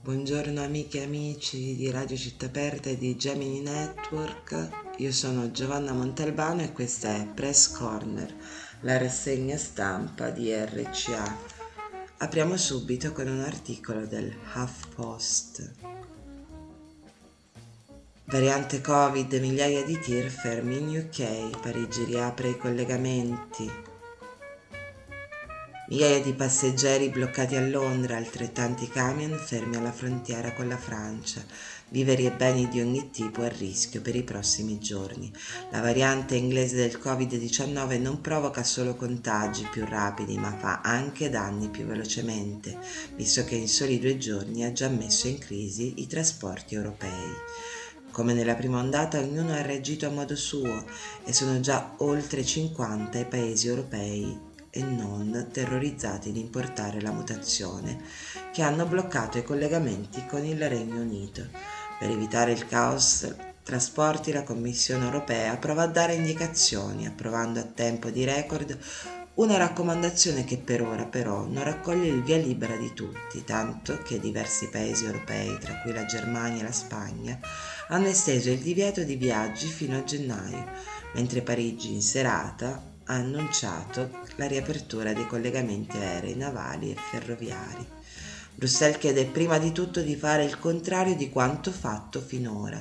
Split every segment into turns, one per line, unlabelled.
Buongiorno amiche e amici di Radio Città Aperta e di Gemini Network, io sono Giovanna Montalbano e questa è Press Corner, la rassegna stampa di RCA. Apriamo subito con un articolo del HuffPost. Variante Covid, migliaia di tir fermi in UK, Parigi riapre i collegamenti. Migliaia di passeggeri bloccati a Londra, altrettanti camion fermi alla frontiera con la Francia. Viveri e beni di ogni tipo a rischio per i prossimi giorni. La variante inglese del Covid-19 non provoca solo contagi più rapidi, ma fa anche danni più velocemente, visto che in soli 2 giorni ha già messo in crisi i trasporti europei. Come nella prima ondata, ognuno ha reagito a modo suo e sono già oltre 50 i paesi europei e non terrorizzati di importare la mutazione, che hanno bloccato i collegamenti con il Regno Unito. Per evitare il caos trasporti, la Commissione europea prova a dare indicazioni, approvando a tempo di record una raccomandazione che per ora però non raccoglie il via libera di tutti, tanto che diversi paesi europei, tra cui la Germania e la Spagna, hanno esteso il divieto di viaggi fino a gennaio, mentre Parigi in serata ha annunciato la riapertura dei collegamenti aerei, navali e ferroviari. Bruxelles chiede prima di tutto di fare il contrario di quanto fatto finora.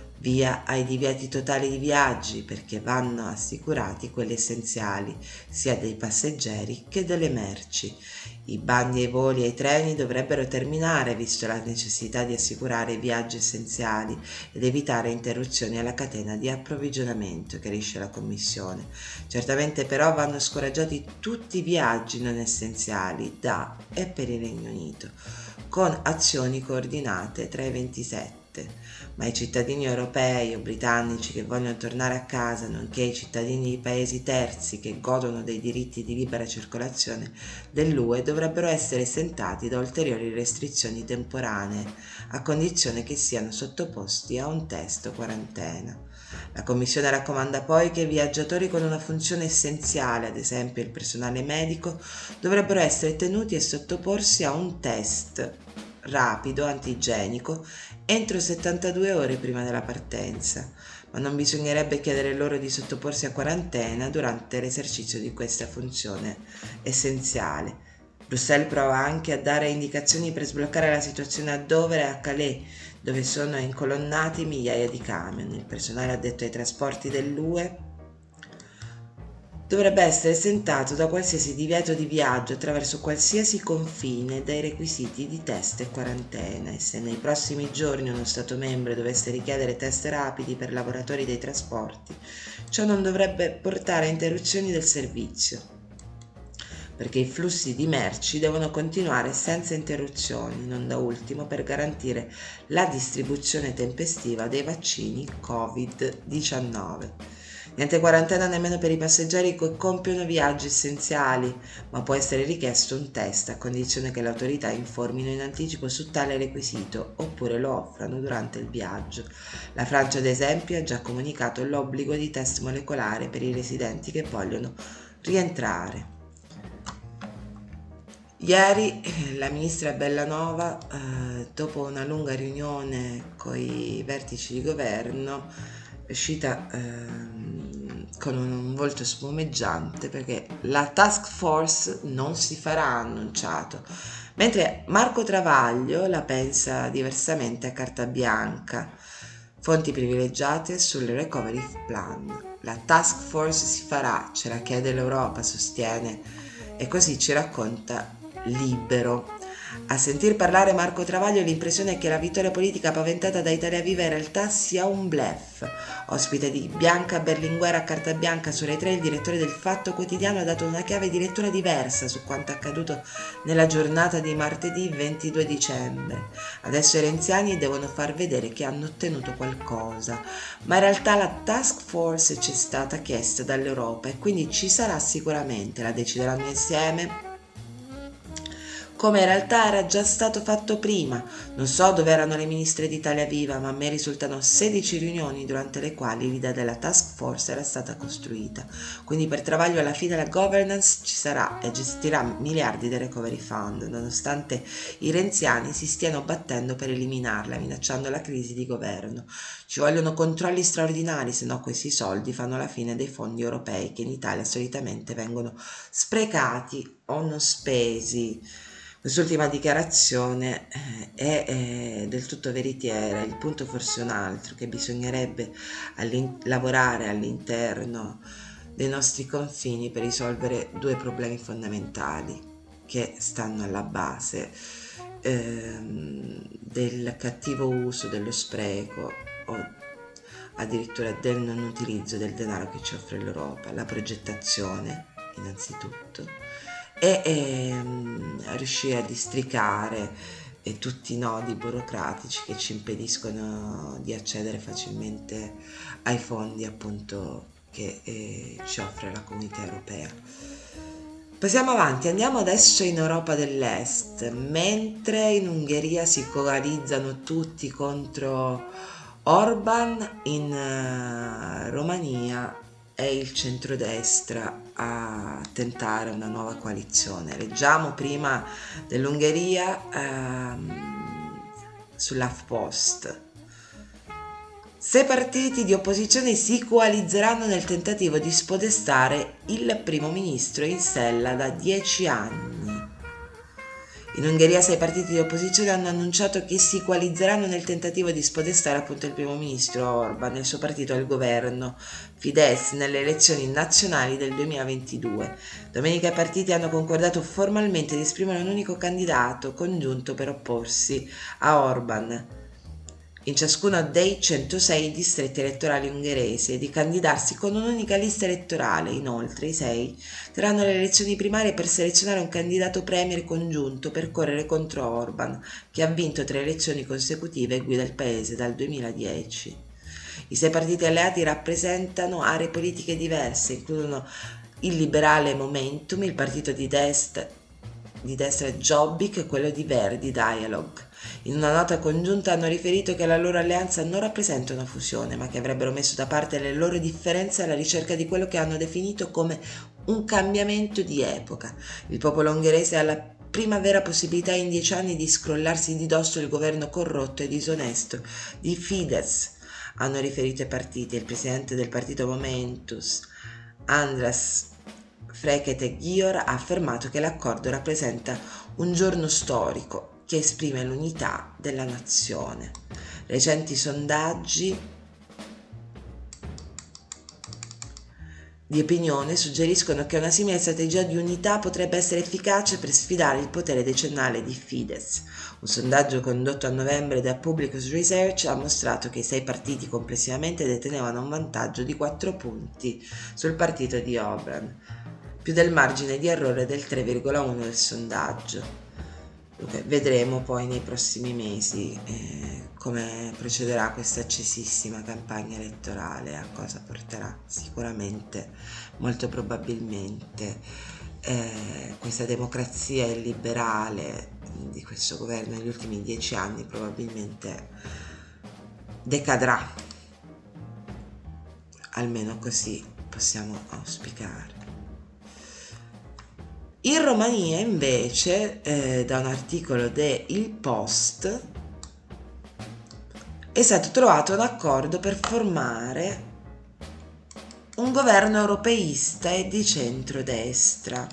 Via ai divieti totali di viaggi, perché vanno assicurati quelli essenziali, sia dei passeggeri che delle merci. I bandi ai voli e ai treni dovrebbero terminare, visto la necessità di assicurare i viaggi essenziali ed evitare interruzioni alla catena di approvvigionamento, chiarisce la Commissione. Certamente però vanno scoraggiati tutti i viaggi non essenziali da e per il Regno Unito, con azioni coordinate tra i 27. Ma i cittadini europei o britannici che vogliono tornare a casa, nonché i cittadini di paesi terzi che godono dei diritti di libera circolazione dell'UE, dovrebbero essere esentati da ulteriori restrizioni temporanee, a condizione che siano sottoposti a un test o quarantena. La Commissione raccomanda poi che i viaggiatori con una funzione essenziale, ad esempio il personale medico, dovrebbero essere tenuti a sottoporsi a un test rapido antigenico entro 72 ore prima della partenza, ma non bisognerebbe chiedere loro di sottoporsi a quarantena durante l'esercizio di questa funzione essenziale. Bruxelles prova anche a dare indicazioni per sbloccare la situazione a Dover e a Calais, dove sono incolonnati migliaia di camion. Il personale addetto ai trasporti dell'UE dovrebbe essere esentato da qualsiasi divieto di viaggio attraverso qualsiasi confine dai requisiti di test e quarantena, e se nei prossimi giorni uno Stato membro dovesse richiedere test rapidi per lavoratori dei trasporti, ciò non dovrebbe portare a interruzioni del servizio, perché i flussi di merci devono continuare senza interruzioni, non da ultimo per garantire la distribuzione tempestiva dei vaccini Covid-19. Niente quarantena nemmeno per i passeggeri che compiono viaggi essenziali, ma può essere richiesto un test a condizione che le autorità informino in anticipo su tale requisito oppure lo offrano durante il viaggio. La Francia, ad esempio, ha già comunicato l'obbligo di test molecolare per i residenti che vogliono rientrare. Ieri la ministra Bellanova, dopo una lunga riunione con i vertici di governo, è uscita con un volto spumeggiante perché la task force non si farà, ha annunciato, mentre Marco Travaglio la pensa diversamente a carta bianca. Fonti privilegiate sul recovery plan. La task force si farà, ce la chiede l'Europa, sostiene, e così ci racconta Libero. A sentir parlare Marco Travaglio l'impressione è che la vittoria politica paventata da Italia Viva in realtà sia un bluff. Ospite di Bianca Berlinguer a carta bianca su Rai 3, il direttore del Fatto Quotidiano ha dato una chiave di lettura diversa su quanto accaduto nella giornata di martedì 22 dicembre. Adesso i renziani devono far vedere che hanno ottenuto qualcosa, ma in realtà la task force ci è stata chiesta dall'Europa e quindi ci sarà sicuramente, la decideranno insieme come in realtà era già stato fatto prima. Non so dove erano le ministre di Italia Viva, ma a me risultano 16 riunioni durante le quali l'idea della task force era stata costruita. Quindi per Travaglio alla fine la governance ci sarà e gestirà miliardi del recovery fund, nonostante i renziani si stiano battendo per eliminarla, minacciando la crisi di governo. Ci vogliono controlli straordinari, se no questi soldi fanno la fine dei fondi europei che in Italia solitamente vengono sprecati o non spesi. Quest'ultima dichiarazione è del tutto veritiera. Il punto forse è un altro, che bisognerebbe lavorare all'interno dei nostri confini per risolvere due problemi fondamentali che stanno alla base del cattivo uso, dello spreco o addirittura del non utilizzo del denaro che ci offre l'Europa, la progettazione innanzitutto e riuscire a districare tutti i nodi burocratici che ci impediscono di accedere facilmente ai fondi appunto che ci offre la Comunità Europea. Passiamo avanti, andiamo adesso in Europa dell'Est. Mentre in Ungheria si coalizzano tutti contro Orban, in Romania è il centrodestra a tentare una nuova coalizione. Leggiamo prima dell'Ungheria sull'HuffPost. 6 partiti di opposizione si coalizzeranno nel tentativo di spodestare il primo ministro in sella da 10 anni. In Ungheria 6 partiti di opposizione hanno annunciato che si coalizzeranno nel tentativo di spodestare appunto il primo ministro Orban e il suo partito al governo Fidesz nelle elezioni nazionali del 2022. Domenica i partiti hanno concordato formalmente di esprimere un unico candidato congiunto per opporsi a Orban in ciascuno dei 106 distretti elettorali ungheresi e di candidarsi con un'unica lista elettorale. Inoltre i 6 terranno le elezioni primarie per selezionare un candidato premier congiunto per correre contro Orban, che ha vinto 3 elezioni consecutive e guida il paese dal 2010. I 6 partiti alleati rappresentano aree politiche diverse, includono il liberale Momentum, il partito di destra Jobbik e quello di Verdi Dialog. In una nota congiunta hanno riferito che la loro alleanza non rappresenta una fusione, ma che avrebbero messo da parte le loro differenze alla ricerca di quello che hanno definito come un cambiamento di epoca. Il popolo ungherese ha la prima vera possibilità in 10 anni di scrollarsi di dosso il governo corrotto e disonesto di Fidesz, hanno riferito i partiti. Il presidente del partito Momentus, Andras Fekete-Győr, ha affermato che l'accordo rappresenta un giorno storico che esprime l'unità della nazione. Recenti sondaggi di opinione suggeriscono che una simile strategia di unità potrebbe essere efficace per sfidare il potere decennale di Fidesz. Un sondaggio condotto a novembre da Publicus Research ha mostrato che i 6 partiti complessivamente detenevano un vantaggio di 4 punti sul partito di Orban, più del margine di errore del 3,1 del sondaggio. Vedremo poi nei prossimi mesi come procederà questa accesissima campagna elettorale, a cosa porterà. Sicuramente, molto probabilmente, questa democrazia illiberale di questo governo negli ultimi 10 anni probabilmente decadrà, almeno così possiamo auspicare. In Romania invece, da un articolo de Il Post, è stato trovato un accordo per formare un governo europeista e di centrodestra.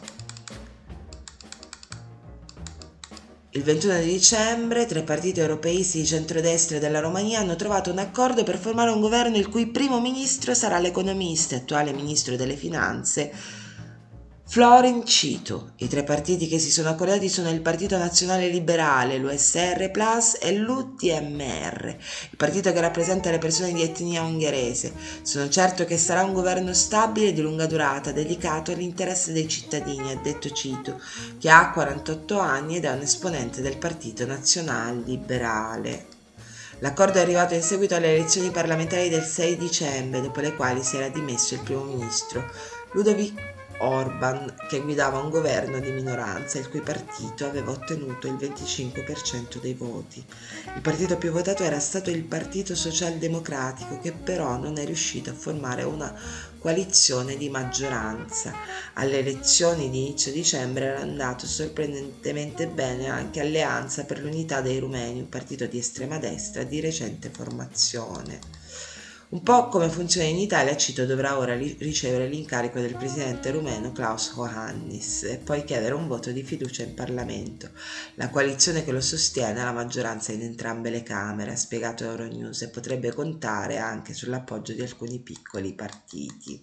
Il 21 di dicembre 3 partiti europeisti di centrodestra della Romania hanno trovato un accordo per formare un governo il cui primo ministro sarà l'economista e attuale ministro delle finanze Florin Citu. I 3 partiti che si sono accordati sono il Partito Nazionale Liberale, l'USR Plus e l'UTMR, il partito che rappresenta le persone di etnia ungherese. Sono certo che sarà un governo stabile e di lunga durata, dedicato all'interesse dei cittadini, ha detto Citu, che ha 48 anni ed è un esponente del Partito Nazionale Liberale. L'accordo è arrivato in seguito alle elezioni parlamentari del 6 dicembre, dopo le quali si era dimesso il primo ministro Ludovic Orban, che guidava un governo di minoranza, il cui partito aveva ottenuto il 25% dei voti. Il partito più votato era stato il Partito Socialdemocratico, che però non è riuscito a formare una coalizione di maggioranza. Alle elezioni di inizio dicembre era andato sorprendentemente bene anche Alleanza per l'Unità dei Rumeni, un partito di estrema destra di recente formazione. Un po' come funziona in Italia, Cito dovrà ora ricevere l'incarico del presidente rumeno Klaus Iohannis e poi chiedere un voto di fiducia in Parlamento. La coalizione che lo sostiene ha la maggioranza in entrambe le Camere, ha spiegato Euronews, e potrebbe contare anche sull'appoggio di alcuni piccoli partiti.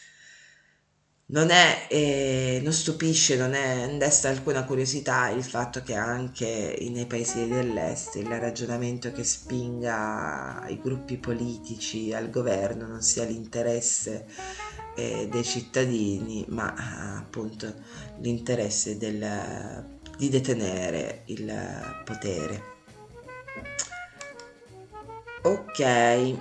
Non stupisce, non desta alcuna curiosità il fatto che anche nei paesi dell'est il ragionamento che spinga i gruppi politici al governo non sia l'interesse dei cittadini, ma appunto l'interesse di detenere il potere. Ok.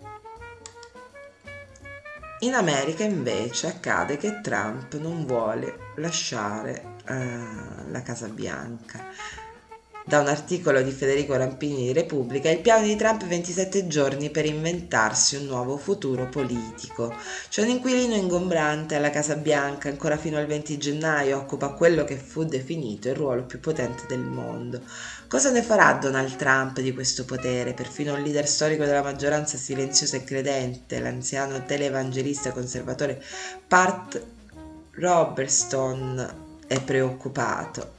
In America invece accade che Trump non vuole lasciare la Casa Bianca. Da un articolo di Federico Rampini di Repubblica, il piano di Trump: 27 giorni per inventarsi un nuovo futuro politico. C'è un inquilino ingombrante alla Casa Bianca, ancora fino al 20 gennaio occupa quello che fu definito il ruolo più potente del mondo. Cosa ne farà Donald Trump di questo potere? Perfino un leader storico della maggioranza silenziosa e credente, l'anziano televangelista conservatore Pat Robertson, è preoccupato.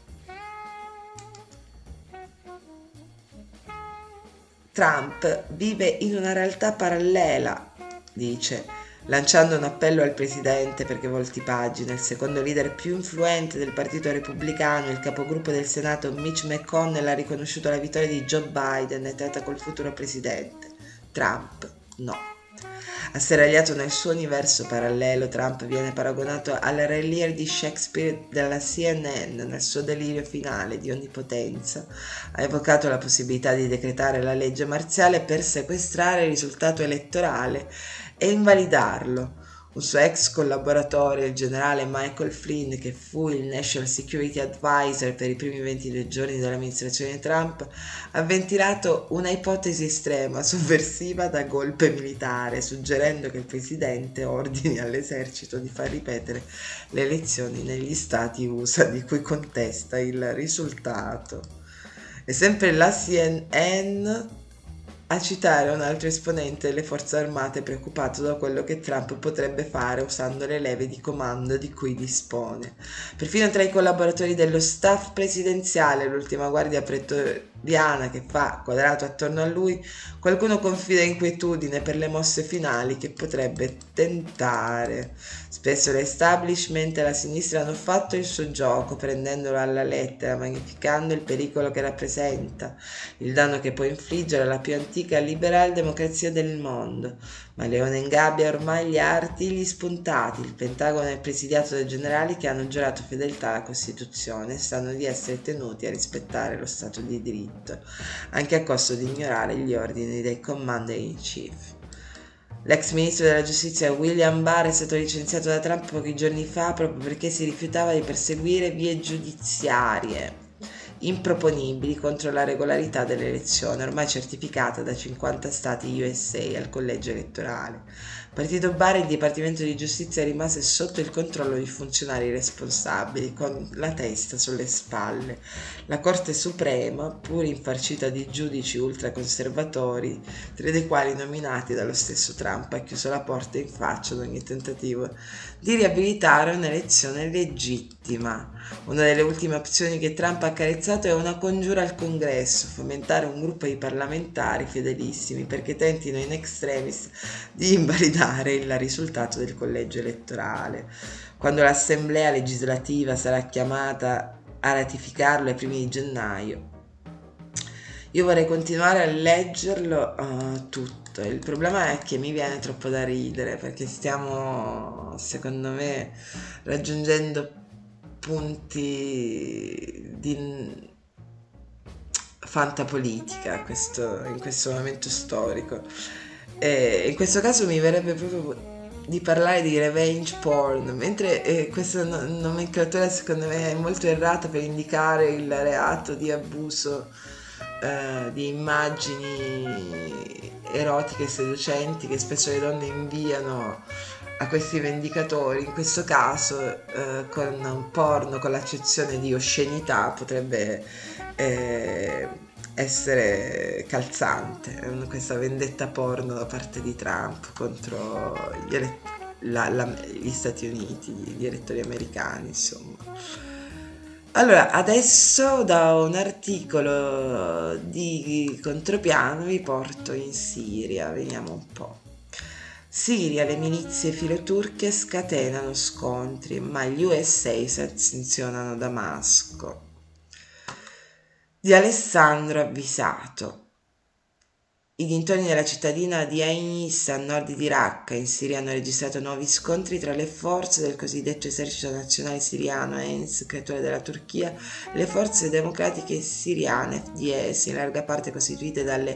Trump vive in una realtà parallela, dice, lanciando un appello al presidente perché volti pagina. Il secondo leader più influente del partito repubblicano, il capogruppo del Senato Mitch McConnell, ha riconosciuto la vittoria di Joe Biden e tratta col futuro presidente. Trump no. Asserragliato nel suo universo parallelo, Trump viene paragonato al Re Lear di Shakespeare della CNN. Nel suo delirio finale di onnipotenza ha evocato la possibilità di decretare la legge marziale per sequestrare il risultato elettorale e invalidarlo. Un suo ex collaboratore, il generale Michael Flynn, che fu il National Security Advisor per i primi 22 giorni dell'amministrazione Trump, ha ventilato una ipotesi estrema, sovversiva da golpe militare, suggerendo che il presidente ordini all'esercito di far ripetere le elezioni negli stati USA di cui contesta il risultato. E sempre la CNN a citare un altro esponente delle forze armate preoccupato da quello che Trump potrebbe fare usando le leve di comando di cui dispone. Perfino tra i collaboratori dello staff presidenziale, l'ultima guardia pretoriana che fa quadrato attorno a lui, qualcuno confida inquietudine per le mosse finali che potrebbe tentare. Spesso l'establishment e la sinistra hanno fatto il suo gioco, prendendolo alla lettera, magnificando il pericolo che rappresenta, il danno che può infliggere alla più antica liberal democrazia del mondo. Ma Leone ingabbia ormai gli artigli spuntati. Il Pentagono è presidiato da generali che hanno giurato fedeltà alla Costituzione e sanno di essere tenuti a rispettare lo Stato di diritto, anche a costo di ignorare gli ordini dei Commander in Chief. L'ex ministro della giustizia William Barr è stato licenziato da Trump pochi giorni fa proprio perché si rifiutava di perseguire vie giudiziarie improponibili contro la regolarità dell'elezione, ormai certificata da 50 stati USA al collegio elettorale. Partito Barr, il Dipartimento di Giustizia rimase sotto il controllo di funzionari responsabili, con la testa sulle spalle. La Corte Suprema, pur infarcita di giudici ultraconservatori, tre dei quali nominati dallo stesso Trump, ha chiuso la porta in faccia ad ogni tentativo di riabilitare un'elezione legittima. Una delle ultime opzioni che Trump ha accarezzato è una congiura al Congresso: fomentare un gruppo di parlamentari fedelissimi perché tentino in extremis di invalidare il risultato del collegio elettorale. Quando l'Assemblea legislativa sarà chiamata a ratificarlo ai primi di gennaio, io vorrei continuare a leggerlo tutto. Il problema è che mi viene troppo da ridere perché stiamo, secondo me, raggiungendo punti di fantapolitica in questo momento storico. E in questo caso mi verrebbe proprio di parlare di revenge porn, mentre questa nomenclatura secondo me è molto errata per indicare il reato di abuso di immagini erotiche e seducenti che spesso le donne inviano a questi vendicatori. In questo caso con un porno con l'accezione di oscenità potrebbe essere calzante questa vendetta porno da parte di Trump contro gli Stati Uniti, gli elettori americani, insomma. Allora, adesso da un articolo di Contropiano vi porto in Siria, vediamo un po'. Siria, le milizie filoturche scatenano scontri, ma gli USA sanzionano Damasco. Di Alessandro Avvisato. I dintorni della cittadina di Ain Issa, a nord di Raqqa, in Siria, hanno registrato nuovi scontri tra le forze del cosiddetto esercito nazionale siriano, ENS, creatore della Turchia, e le forze democratiche siriane, FDS, in larga parte costituite dalle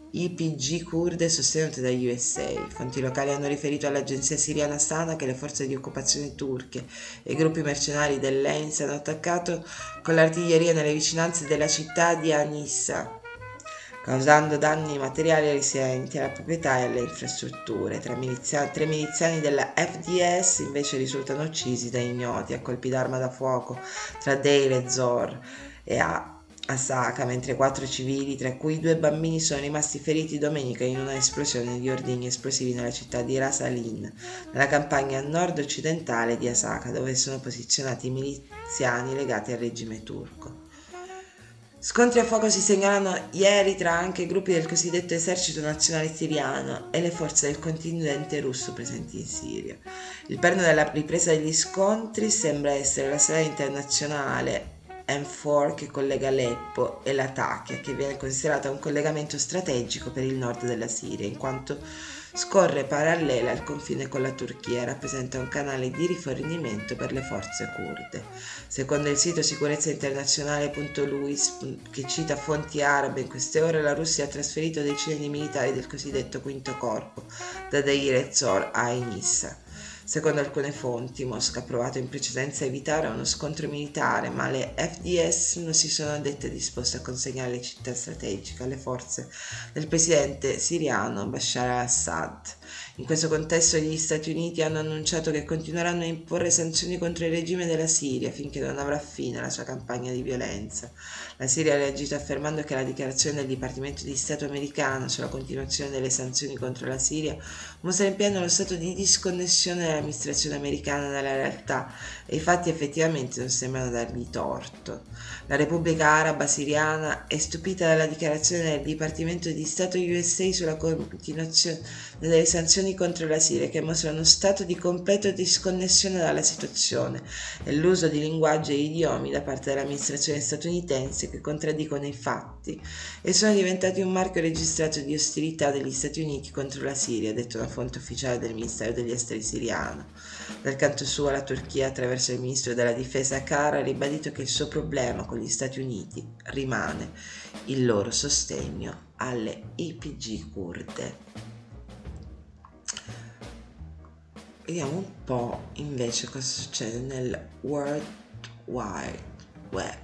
YPG kurde sostenute dagli USA. Fonti locali hanno riferito all'agenzia siriana Sana che le forze di occupazione turche e i gruppi mercenari dell'ENS hanno attaccato con l'artiglieria nelle vicinanze della città di Anissa, causando danni materiali ai residenti, alla proprietà e alle infrastrutture. Tre miliziani della FDS invece risultano uccisi da ignoti a colpi d'arma da fuoco tra Deir e-Zor e Asaka, mentre 4 civili, tra cui 2 bambini, sono rimasti feriti domenica in una esplosione di ordigni esplosivi nella città di Ras Alin, nella campagna nord-occidentale di Asaka, dove sono posizionati i miliziani legati al regime turco. Scontri a fuoco si segnalano ieri tra anche gruppi del cosiddetto esercito nazionale siriano e le forze del contingente russo presenti in Siria. Il perno della ripresa degli scontri sembra essere la strada internazionale M4 che collega Aleppo e Latakia, che viene considerata un collegamento strategico per il nord della Siria, in quanto scorre parallela al confine con la Turchia e rappresenta un canale di rifornimento per le forze kurde. Secondo il sito sicurezzainternazionale.luis, che cita fonti arabe, in queste ore la Russia ha trasferito decine di militari del cosiddetto Quinto Corpo da Deir ez-Zor a Enissa. Secondo alcune fonti, Mosca ha provato in precedenza a evitare uno scontro militare, ma le FDS non si sono dette disposte a consegnare le città strategiche alle forze del presidente siriano Bashar al-Assad. In questo contesto gli Stati Uniti hanno annunciato che continueranno a imporre sanzioni contro il regime della Siria finché non avrà fine la sua campagna di violenza. La Siria ha reagito affermando che la dichiarazione del Dipartimento di Stato americano sulla continuazione delle sanzioni contro la Siria mostra in pieno lo stato di disconnessione dell'amministrazione americana dalla realtà e i fatti effettivamente non sembrano dargli torto. La Repubblica Araba Siriana è stupita dalla dichiarazione del Dipartimento di Stato USA sulla continuazione delle sanzioni contro la Siria, che mostra uno stato di completa disconnessione dalla situazione e l'uso di linguaggi e idiomi da parte dell'amministrazione statunitense che contraddicono i fatti e sono diventati un marchio registrato di ostilità degli Stati Uniti contro la Siria, detto una fonte ufficiale del Ministero degli Esteri siriano. Dal canto suo, la Turchia, attraverso il ministro della difesa Kara, ha ribadito che il suo problema con gli Stati Uniti rimane il loro sostegno alle YPG kurde. Vediamo un po' invece cosa succede nel World Wide Web.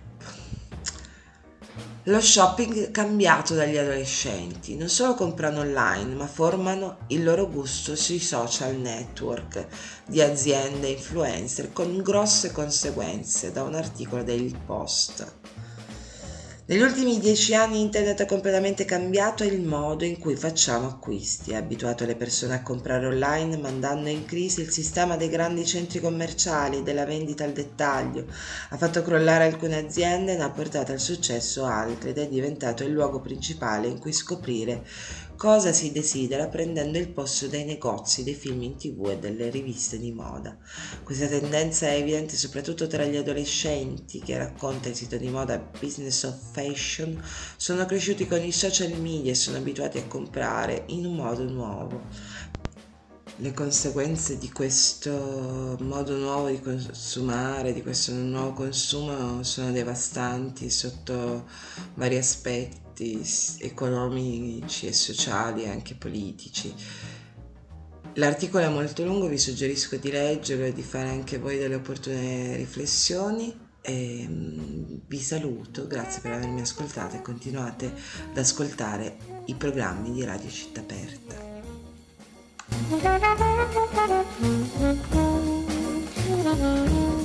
Lo shopping cambiato dagli adolescenti. Non solo comprano online, ma formano il loro gusto sui social network di aziende e influencer con grosse conseguenze, da un articolo del Post. Negli ultimi 10 anni Internet ha completamente cambiato il modo in cui facciamo acquisti, ha abituato le persone a comprare online, mandando in crisi il sistema dei grandi centri commerciali, della vendita al dettaglio, ha fatto crollare alcune aziende e ne ha portato al successo altre ed è diventato il luogo principale in cui scoprire cosa si desidera, prendendo il posto dei negozi, dei film in TV e delle riviste di moda. Questa tendenza è evidente soprattutto tra gli adolescenti che, racconta il sito di moda Business of Fashion, sono cresciuti con i social media e sono abituati a comprare in un modo nuovo. Le conseguenze di questo modo nuovo di consumare, di questo nuovo consumo, sono devastanti sotto vari aspetti economici e sociali e anche politici. L'articolo è molto lungo, vi suggerisco di leggerlo e di fare anche voi delle opportune riflessioni. E, vi saluto, grazie per avermi ascoltato e continuate ad ascoltare i programmi di Radio Città Aperta.